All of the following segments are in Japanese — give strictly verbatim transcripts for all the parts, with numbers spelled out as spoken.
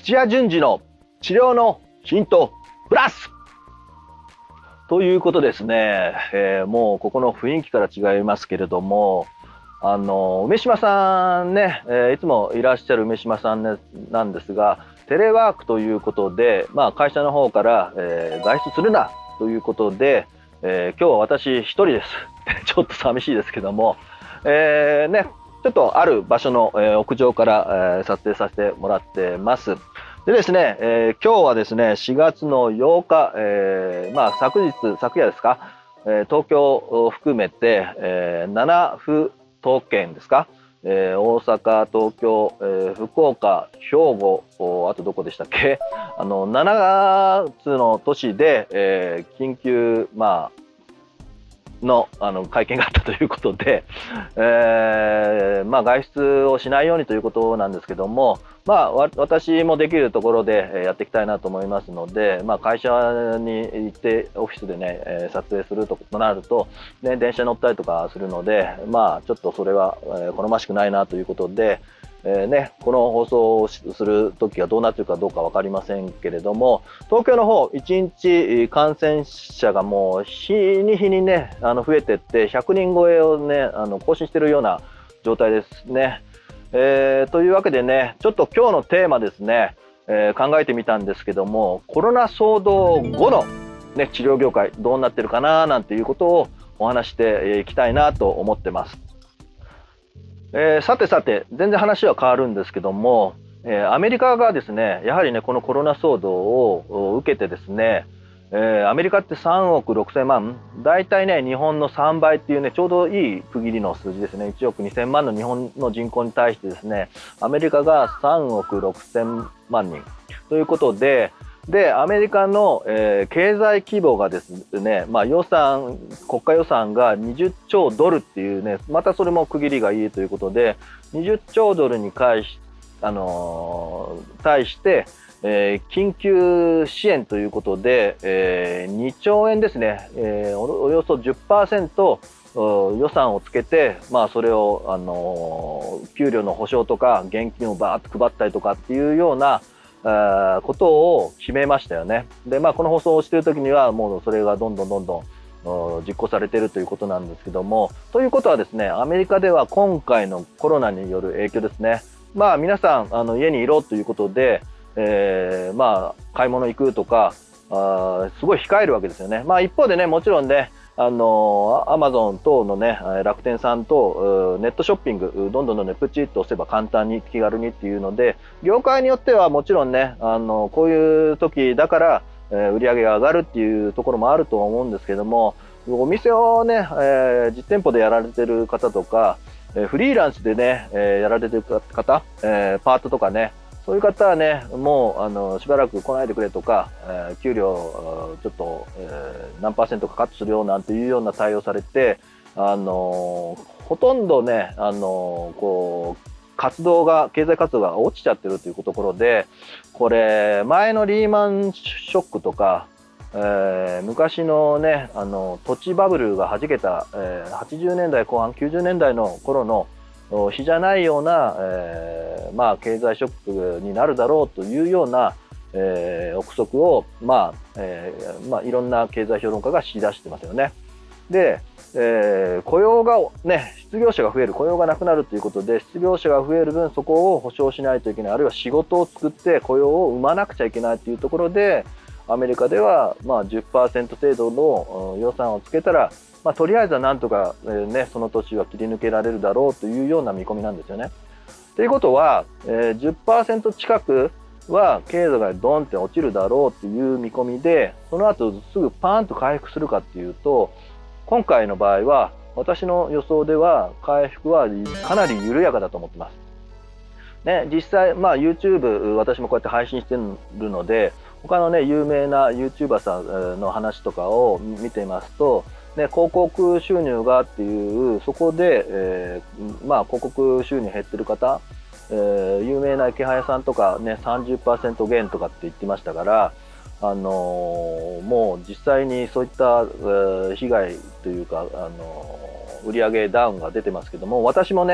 土屋順次の治療のヒントプラスということですね、えー、もうここの雰囲気から違いますけれども、あの梅島さんね、えー、いつもいらっしゃる梅島さん、ね、なんですが、テレワークということで、まあ、会社の方から、えー、外出するなということで、えー、今日は私一人ですちょっと寂しいですけども、えーね、ちょっとある場所の、えー、屋上から、えー、撮影させてもらってます。でですね、えー、今日はですねしがつのようか、えーまあ、昨日昨夜ですか、えー、東京を含めて、えー、なな府都県ですか、えー、大阪、東京、えー、福岡、兵庫、あとどこでしたっけ、あのななつの都市で、えー、緊急、まあの, あの会見があったということで、えーまあ、外出をしないようにということなんですけども、まあ、私もできるところでやっていきたいなと思いますので、まあ、会社に行ってオフィスで、ね、撮影するとなると、ね、電車に乗ったりとかするので、まあ、ちょっとそれは好ましくないなということで、えーね、この放送をする時がどうなっているかどうか分かりませんけれども、東京の方いちにち感染者がもう日に日にねあの増えていってひゃくにん超えをねあの更新しているような状態ですね。えー、というわけでね、ちょっと今日のテーマですね、えー、考えてみたんですけども、コロナ騒動後の、ね、治療業界どうなってるかななんていうことをお話していきたいなと思ってます。えー、さてさて、全然話は変わるんですけども、えー、アメリカがですねやはりねこのコロナ騒動を受けてですね、えー、アメリカってさんおくろくせんまん、だいたいね日本のさんばいっていうねちょうどいい区切りの数字ですね。いちおくにせんまんの日本の人口に対してですね、アメリカがさんおくろくせんまんにんということで、でアメリカの、えー、経済規模がですね、まあ、予算国家予算がにじゅっちょうドルっていうね、またそれも区切りがいいということで、にじゅっちょうドルに対し、あのー、対して、えー、緊急支援ということで、えー、にちょうえんですね、えー、お, およそ じゅっパーセント 予算をつけて、まあ、それを、あのー、給料の保証とか現金をバーッと配ったりとかっていうようなことを決めましたよね。で、まあ、この放送をしている時にはもうそれがどんどんどんどん実行されているということなんですけども、ということはですね、アメリカでは今回のコロナによる影響ですね、まあ、皆さんあの家にいろということで、えー、まあ買い物行くとかあすごい控えるわけですよね。まあ、一方でね、もちろんね、あのアマゾン等のね楽天さんとネットショッピングどんどんどんどんプチッと押せば簡単に気軽にっていうので、業界によってはもちろんねあのこういう時だから、えー、売り上げが上がるっていうところもあると思うんですけども、お店をね、えー、実店舗でやられてる方とか、えー、フリーランスでね、えー、やられてる方、えー、パートとかね、そういう方はねもうあのしばらく来ないでくれとか、えー、給料ちょっと、えー、何パーセントかカットするよなんていうような対応されて、あのほとんどね、あのこう活動が経済活動が落ちちゃってるというところで、これ前のリーマンショックとか、えー、昔のねあの土地バブルがはじけた、えー、はちじゅうねんだいこう半きゅうじゅうねんだいの頃の比じゃないような、えーまあ、経済ショックになるだろうというような、えー、憶測を、まあえーまあ、いろんな経済評論家がし出してますよね。で、えー、雇用が、ね、失業者が増える、雇用がなくなるということで、失業者が増える分そこを保障しないといけない、あるいは仕事を作って雇用を生まなくちゃいけないというところで、アメリカでは、まあ、じゅっパーセント 程度の予算をつけたら、まあ、とりあえずはなんとか、えーね、その年は切り抜けられるだろうというような見込みなんですよね。ということは、えー、じゅっパーセント 近くは経済がドンって落ちるだろうという見込みで、その後すぐパーンと回復するかっていうと、今回の場合は私の予想では回復はかなり緩やかだと思ってます。ね、実際、まあ、YouTube 私もこうやって配信してるので、他のね有名な YouTuber さんの話とかを見ていますと、ね、広告収入がっていうそこで、えーまあ、広告収入減ってる方、えー、有名な池早さんとか、ね、さんじゅっパーセント 減とかって言ってましたから、あのー、もう実際にそういった、えー、被害というか、あのー、売上ダウンが出てますけども、私もね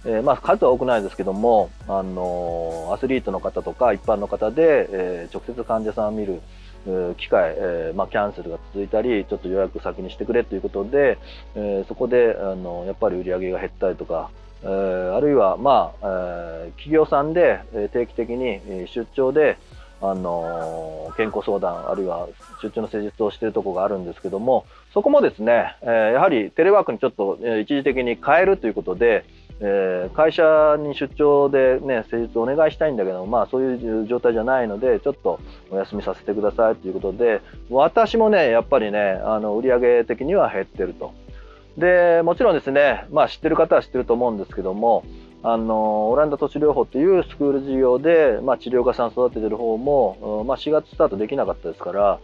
えーまあ、数は多くないですけども、あのーアスリートの方とか一般の方で、えー直接患者さんを見る機会、えーまあ、キャンセルが続いたり、ちょっと予約先にしてくれということで、えーそこであのやっぱり売り上げが減ったりとか、えーあるいは、まあえー企業さんで定期的に出張であの健康相談、あるいは出張の施術をしているところがあるんですけども、そこもですね、えーやはりテレワークにちょっと一時的に変えるということで、えー会社に出張で、ね、施術をお願いしたいんだけど、まあ、そういう状態じゃないのでちょっとお休みさせてくださいということで、私もねやっぱりねあの売上的には減ってると。でもちろんですね、まあ、知ってる方は知ってると思うんですけども、あのオランダ都市療法というスクール事業で、まあ、治療家さん育ててる方も、まあ、しがつスタートできなかったですから、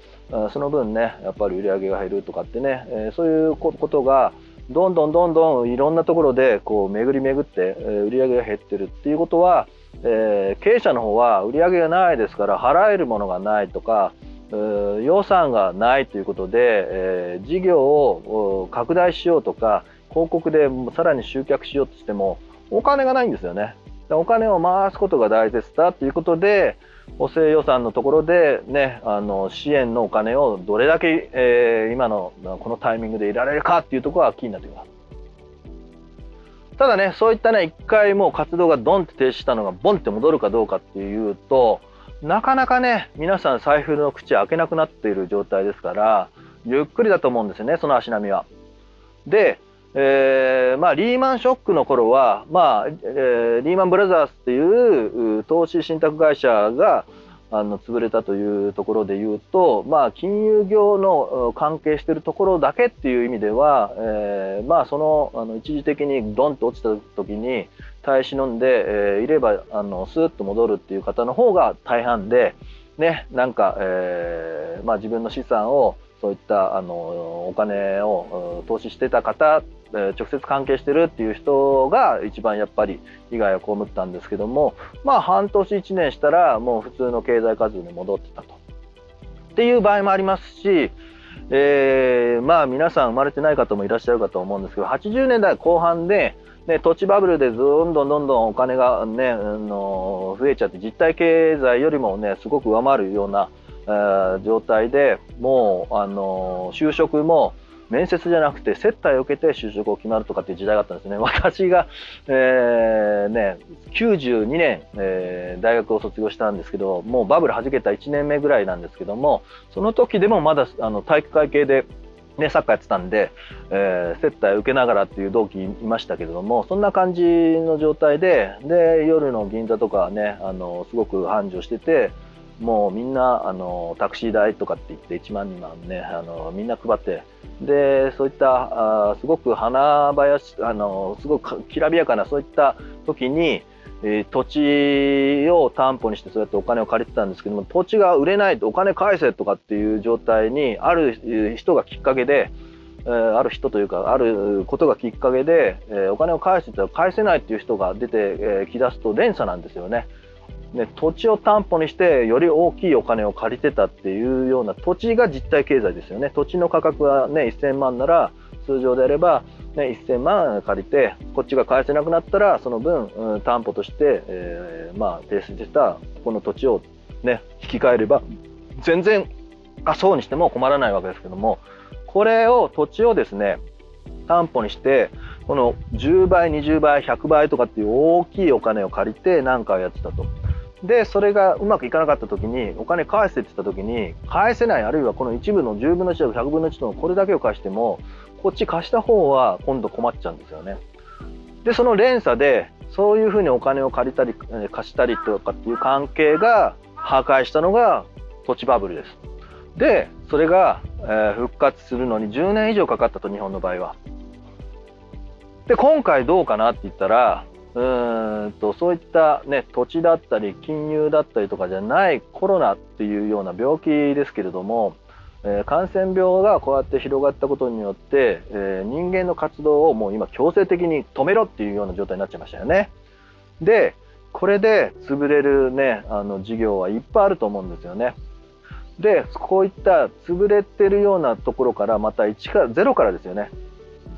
その分ねやっぱり売り上げが減るとかってね、えーそういうことがどんどんどんどんいろんなところでこう巡り巡って、えー売り上げが減ってるっていうことは、えー経営者の方は売り上げがないですから払えるものがないとか、えー予算がないということで、えー事業をお拡大しようとか広告でさらに集客しようとしてもお金がないんですよね。でお金を回すことが大切だということで、補正予算のところで、ね、あの支援のお金をどれだけ、えー今のこのタイミングでいられるかっていうところが気になってきます。ただね、そういったね一回もう活動がドンって停止したのがボンって戻るかどうかっていうと、なかなかね皆さん財布の口開けなくなっている状態ですから、ゆっくりだと思うんですよね、その足並みは。で、えーまあ、リーマンショックの頃は、まあえーリーマンブラザーズっていうう投資信託会社があの潰れたというところでいうと、まあ、金融業のう関係しているところだけっていう意味では、えーまあ、そのあの一時的にドンと落ちた時に耐え忍んで、えーいればあのスーッと戻るっていう方の方が大半で、ね、なんか、えーまあ、自分の資産をそういったあのお金を投資してた方、直接関係してるっていう人が一番やっぱり被害を被ったんですけども、まあ半年いちねんしたらもう普通の経済活動に戻ってたとっていう場合もありますし、えーまあ皆さん生まれてない方もいらっしゃるかと思うんですけど、はちじゅうねんだいこう半で、ね、土地バブルでどんどんどんどんお金が、ね、あの増えちゃって実体経済よりもねすごく上回るような、えー状態で、もうあの就職も面接じゃなくて接待を受けて就職を決まるとかっていう時代があったんですね。私が、えーね、きゅうじゅうにねん、えー大学を卒業したんですけど、もうバブルはじけたいちねんめぐらいなんですけども、その時でもまだあの体育会系で、ね、サッカーやってたんで、えー接待を受けながらっていう同期いましたけれども、そんな感じの状態で、で夜の銀座とかねあのすごく繁盛してて、もうみんなあのタクシー代とかって言っていちまんにまんねあのみんな配って、でそういったあすごく華々しあのすごくきらびやかなそういった時に、えー土地を担保にしてそうやってお金を借りてたんですけども、土地が売れないとお金返せとかっていう状態にある人がきっかけで、えーある人というかあることがきっかけで、えーお金を返せたら返せないっていう人が出て、えーきだすと連鎖なんですよね。ね、土地を担保にしてより大きいお金を借りてたっていうような、土地が実体経済ですよね。土地の価格が、ね、せんまんなら通常であれば、ね、せんまん借りてこっちが返せなくなったらその分、うん、担保として、えーまあ、提出したこの土地を、ね、引き換えれば全然あそうにしても困らないわけですけども、これを土地をですね担保にしてこのじゅうばいにじゅうばいひゃくばいとかっていう大きいお金を借りて何かをやってたと。でそれがうまくいかなかった時にお金返せって言った時に返せない、あるいはこの一部のじゅうぶんのいちとかひゃくぶんのいちのこれだけを返してもこっち貸した方は今度困っちゃうんですよね。でその連鎖でそういうふうにお金を借りたり貸したりとかっていう関係が破壊したのが土地バブルです。でそれが、えー復活するのにじゅうねん以上かかったと、日本の場合は。で今回どうかなって言ったら、うーんとそういった、ね、土地だったり金融だったりとかじゃないコロナっていうような病気ですけれども、えー感染病がこうやって広がったことによって、えー人間の活動をもう今強制的に止めろっていうような状態になっちゃいましたよね。でこれで潰れる、ね、あの事業はいっぱいあると思うんですよね。でこういった潰れてるようなところからまたいちからゼロからですよね。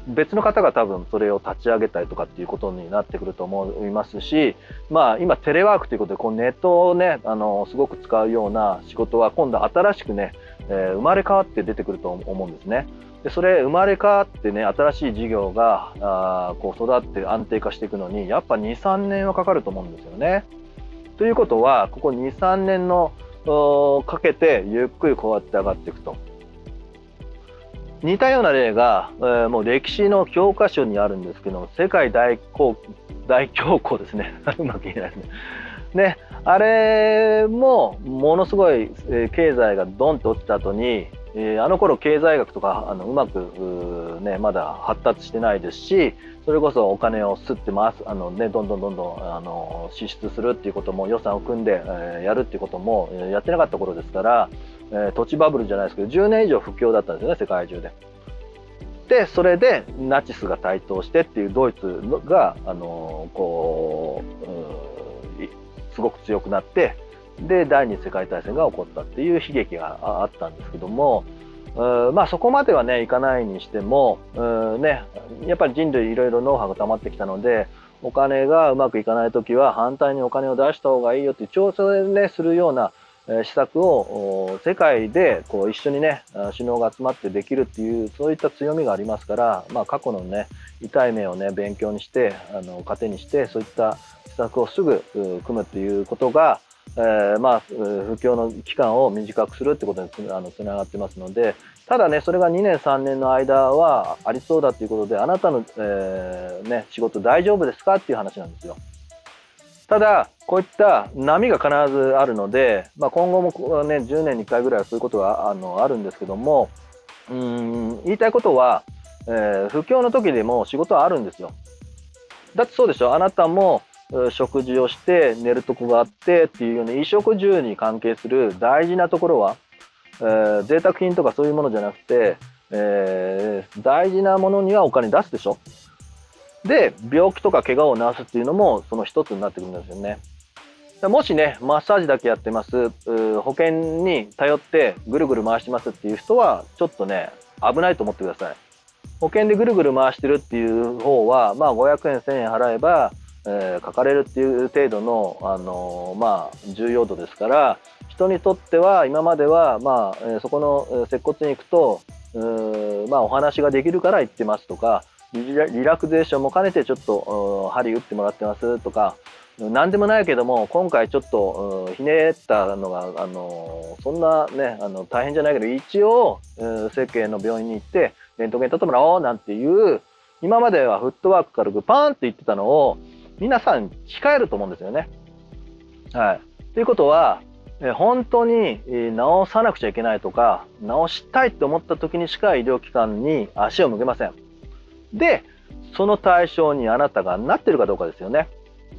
別の方が多分それを立ち上げたりとかっていうことになってくると思いますし、まあ今テレワークということでこうネットをねあのすごく使うような仕事は今度新しくね、えー、生まれ変わって出てくると思うんですね。でそれ生まれ変わってね新しい事業があこう育って安定化していくのにやっぱにさんねんはかかると思うんですよね。ということはここにさんねんのかけてゆっくりこうやって上がっていくと。似たような例が、えー、もう歴史の教科書にあるんですけど、世界大恐大恐慌ですねうまく言えないですね。ね、あれもものすごい、えー、経済がドンと落ちた後に、えー、あの頃経済学とかあのうまくねまだ発達してないですし、それこそお金を吸って回すあの、ね、どんどんどんどんあの支出するっていうことも予算を組んで、えー、やるっていうこともやってなかった頃ですから、えー、土地バブルじゃないですけどじゅうねん以上不況だったんですよね、世界中で。でそれでナチスが台頭してっていうドイツがあのこうすごく強くなって、で第二次世界大戦が起こったっていう悲劇があったんですけども、まあそこまではねいかないにしても、ね、やっぱり人類いろいろノウハウが溜まってきたので、お金がうまくいかない時は反対にお金を出した方がいいよっていう調査で、ね、するような施策を世界でこう一緒にね首脳が集まってできるっていうそういった強みがありますから、まあ、過去のね痛い目をね勉強にしてあの糧にしてそういった施策をすぐ組むっていうことが、えー、まあ不況の期間を短くするってことにつあのつながってますので、ただねそれがにねんさんねんの間はありそうだということで、あなたの、えーね、仕事大丈夫ですかっていう話なんですよ。ただこういった波が必ずあるので、まあ、今後も、ね、じゅうねんにいっかいぐらいはそういうことがあのあるんですけども、うーん言いたいことは、えー、不況の時でも仕事はあるんですよ。だってそうでしょ、あなたも食事をして寝るとこがあってっていうような衣食住に関係する大事なところは、えー、贅沢品とかそういうものじゃなくて、えー、大事なものにはお金出すでしょ。で病気とか怪我を治すっていうのもその一つになってくるんですよね。もしねマッサージだけやってます、保険に頼ってぐるぐる回してますっていう人はちょっとね危ないと思ってください。保険でぐるぐる回してるっていう方は、まあ、ごひゃくえんせんえん払えば、えー、かかれるっていう程度の、あのー、まあ、重要度ですから、人にとっては今までは、まあえー、そこの接骨に行くとう、まあ、お話ができるから行ってますとか、リラ、リラクゼーションも兼ねてちょっと針打ってもらってますとか、何でもないけども今回ちょっとひねったのが、あのそんなねあの大変じゃないけど一応整形の病院に行ってレントゲン撮ってもらおうなんていう、今まではフットワーク軽くパーンって言ってたのを皆さん控えると思うんですよね。はい、ということは本当に治さなくちゃいけないとか治したいって思った時にしか医療機関に足を向けません。でその対象にあなたがなってるかどうかですよね。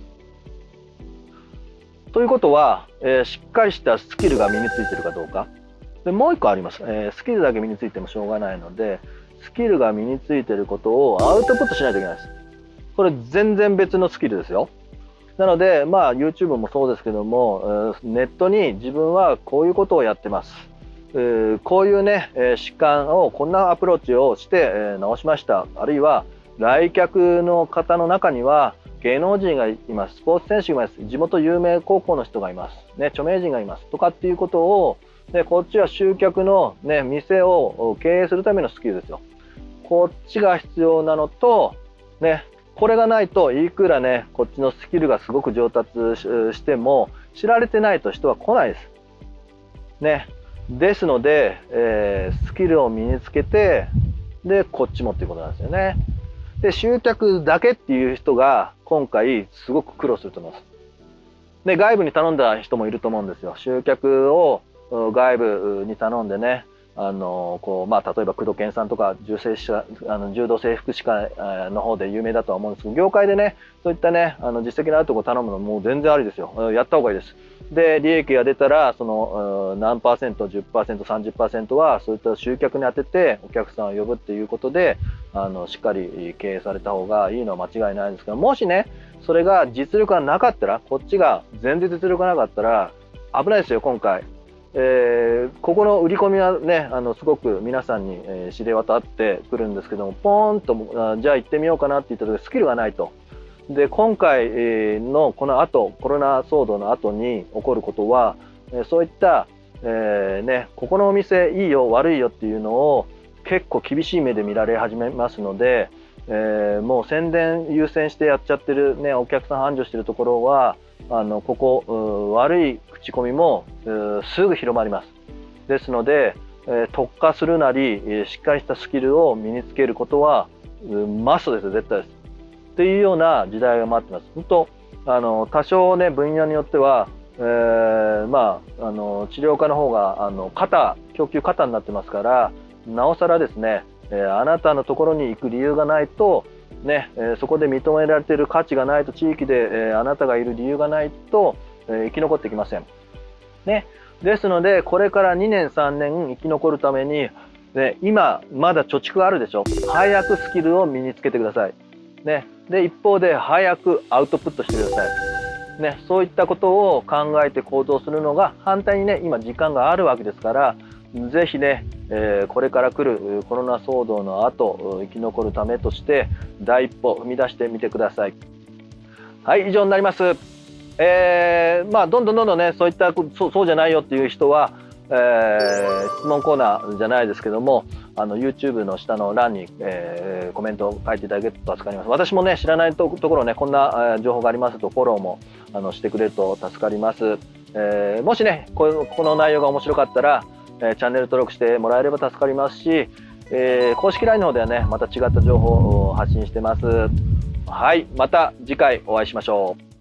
ということは、えー、しっかりしたスキルが身についてるかどうか。でもう一個あります、えー、スキルだけ身についてもしょうがないので、スキルが身についてることをアウトプットしないといけないです。これ全然別のスキルですよ。なので、まあ、YouTube もそうですけども、ネットに自分はこういうことをやってます、えー、こういうね、えー、疾患をこんなアプローチをして、えー、治しました。あるいは来客の方の中には芸能人がいます、スポーツ選手がいます、地元有名高校の人がいます、ね、著名人がいますとかっていうことを、でこっちは集客の、ね、店を経営するためのスキルですよ。こっちが必要なのと、ね、これがないといくらねこっちのスキルがすごく上達しても知られてないと人は来ないです。ね、ですので、えー、スキルを身につけてでこっちもっていうことなんですよね。で集客だけっていう人が今回すごく苦労すると思います。で外部に頼んだ人もいると思うんですよ。集客を外部に頼んでね、あのこうまあ、例えば工藤健さんとか柔整歯あの柔道整復歯科の方で有名だとは思うんですけど、業界でねそういったねあの実績のあるところ頼むのもう全然ありですよ。やった方がいいです。で利益が出たらその何パーセント じゅっパーセント さんじゅっパーセント はそういった集客に当ててお客さんを呼ぶっていうことであのしっかり経営された方がいいのは間違いないんですけど、もしねそれが実力がなかったら、こっちが全然実力がなかったら危ないですよ。今回えー、ここの売り込みはね、あのすごく皆さんに、えー、知れ渡ってくるんですけども、ポーンとあじゃあ行ってみようかなって言った時スキルがないと。で今回のこの後コロナ騒動の後に起こることは、そういった、えーね、ここのお店いいよ悪いよっていうのを結構厳しい目で見られ始めますので、えー、もう宣伝優先してやっちゃってる、ね、お客さん繁盛してるところはあのここ悪い口コミもすぐ広まります。ですので、えー、特化するなりしっかりしたスキルを身につけることはマストです、絶対です。っていうような時代が待ってます。本当あの多少ね分野によっては、えー、まああの治療科の方があの肩供給肩になってますから、なおさらですね、えー、あなたのところに行く理由がないとね、えー、そこで認められている価値がないと、地域で、えー、あなたがいる理由がないと、えー、生き残ってきません。ね、ですのでこれからにねんさんねん生き残るために、ね、今まだ貯蓄があるでしょ。早くスキルを身につけてください。ね、で一方で早くアウトプットしてください、ね、そういったことを考えて行動するのが、反対にね今時間があるわけですから、ぜひね、えー、これから来るコロナ騒動の後生き残るためとして第一歩踏み出してみてください。はい、以上になります。えー、まあどんどんどんどんねそういったそう、そうじゃないよっていう人は、えー、質問コーナーじゃないですけども、あの YouTube の下の欄に、えー、コメントを書いていただけると助かります。私もね知らないところね、こんな情報がありますとフォローもあのしてくれると助かります。えー、もしねここの内容が面白かったら、えー、チャンネル登録してもらえれば助かりますし、えー、公式 ライン の方ではねまた違った情報を発信してます。はい、また次回お会いしましょう。